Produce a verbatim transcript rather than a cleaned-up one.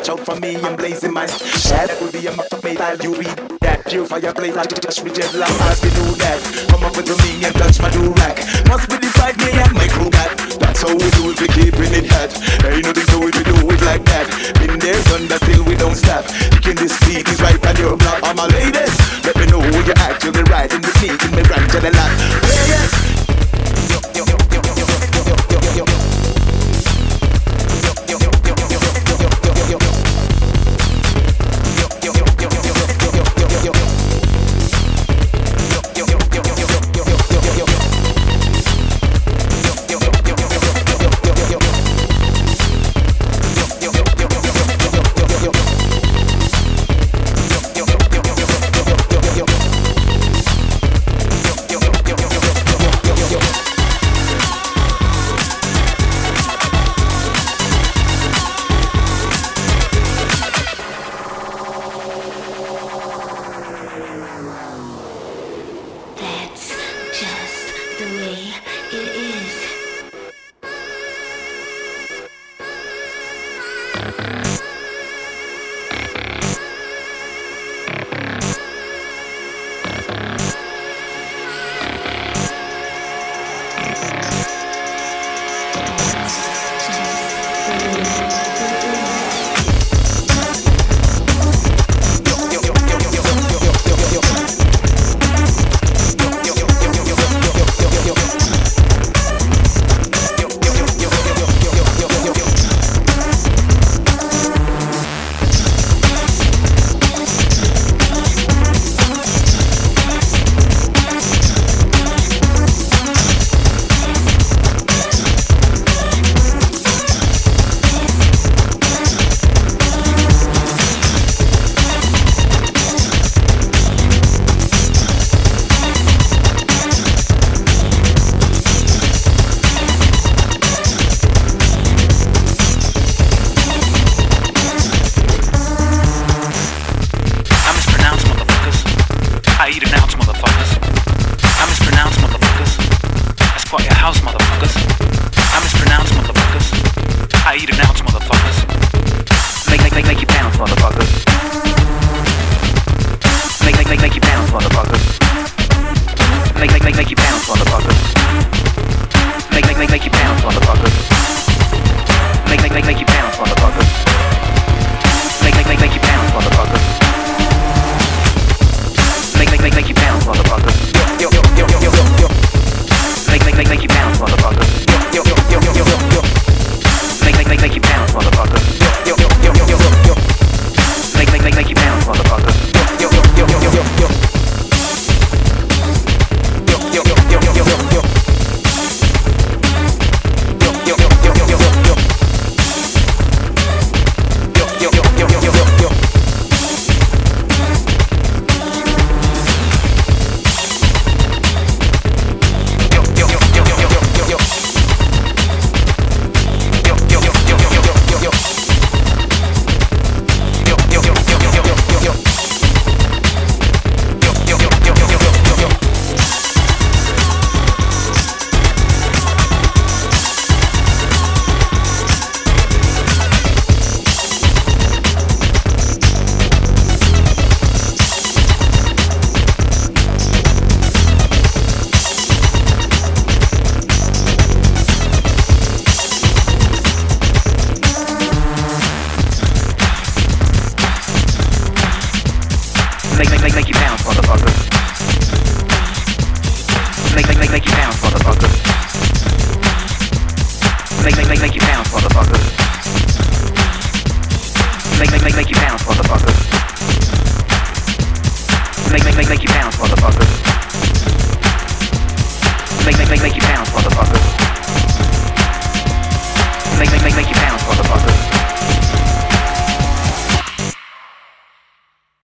out for me and blazing my shad. That will be a much of metal, you be that. You fireplace, I just reject long as we do that. Come up with me and touch my do-rag. Must be decide me and my crew that. That's how we do it, we keeping it hot. Ain't nothing to it, we do it like that. Been there, done that, still we don't stop. Kicking this beat is right on your block. All my ladies, let me know who you actually right in the sneak in me branch of the lot. Yeah, yes. Yo, yo, yo, yo, yo, yo, yo, yo, yo, yo, yo. Make, make, make, make you bounce, motherfucker. Make, make, make, make you bounce, motherfucker.